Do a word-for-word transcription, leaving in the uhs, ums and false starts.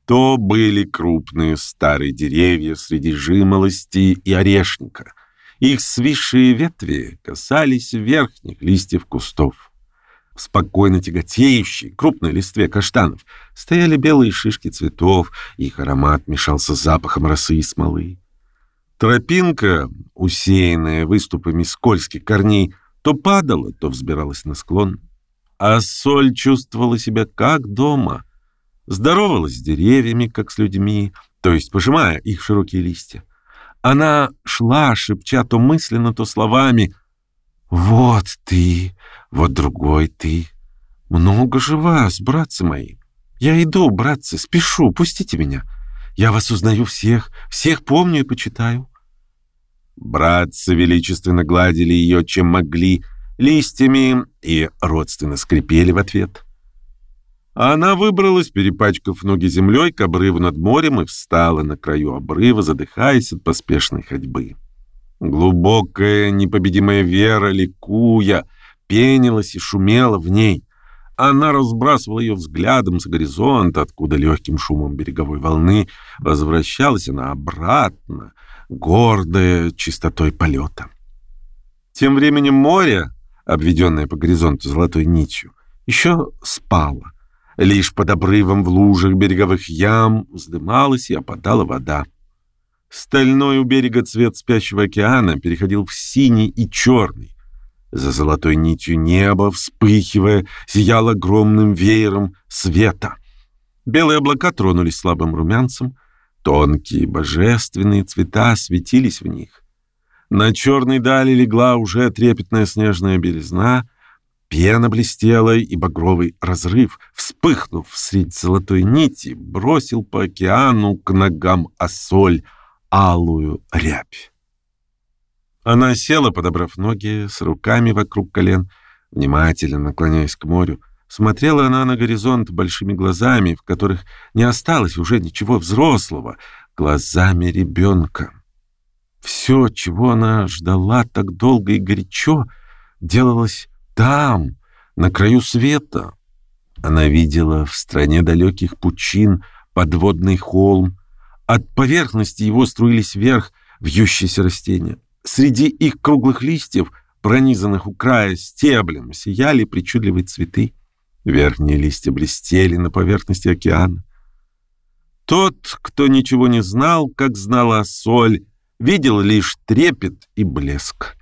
То были крупные старые деревья среди жимолости и орешника. Их свисшие ветви касались верхних листьев кустов. В спокойно тяготеющей крупной листве каштанов стояли белые шишки цветов, их аромат мешался с запахом росы и смолы. Тропинка, усеянная выступами скользких корней, то падала, то взбиралась на склон. А Соль чувствовала себя как дома. Здоровалась с деревьями, как с людьми, то есть пожимая их широкие листья. Она шла, шепча то мысленно, то словами: «Вот ты, вот другой ты. Много же вас, братцы мои. Я иду, братцы, спешу, пустите меня. Я вас узнаю всех, всех помню и почитаю». Братцы величественно гладили ее, чем могли, листьями, и родственно скрипели в ответ. Она выбралась, перепачкав ноги землей, к обрыву над морем и встала на краю обрыва, задыхаясь от поспешной ходьбы. Глубокая, непобедимая вера, ликуя, пенилась и шумела в ней. Она разбрасывала ее взглядом с горизонта, откуда легким шумом береговой волны возвращалась она обратно, гордая чистотой полета. Тем временем море, обведенное по горизонту золотой нитью, еще спало. Лишь под обрывом в лужах береговых ям вздымалась и опадала вода. Стальной у берега цвет спящего океана переходил в синий и черный. За золотой нитью небо, вспыхивая, сияло огромным веером света. Белые облака тронулись слабым румянцем, тонкие божественные цвета светились в них. На черной дали легла уже трепетная снежная белизна, пена блестела, и багровый разрыв, вспыхнув средь золотой нити, бросил по океану к ногам Ассоль алую рябь. Она села, подобрав ноги, с руками вокруг колен, внимательно наклоняясь к морю. Смотрела она на горизонт большими глазами, в которых не осталось уже ничего взрослого, глазами ребенка. Все, чего она ждала так долго и горячо, делалось там, на краю света. Она видела в стране далеких пучин подводный холм. От поверхности его струились вверх вьющиеся растения. Среди их круглых листьев, пронизанных у края стеблем, сияли причудливые цветы. Верхние листья блестели на поверхности океана. Тот, кто ничего не знал, как знала Соль, видел лишь трепет и блеск.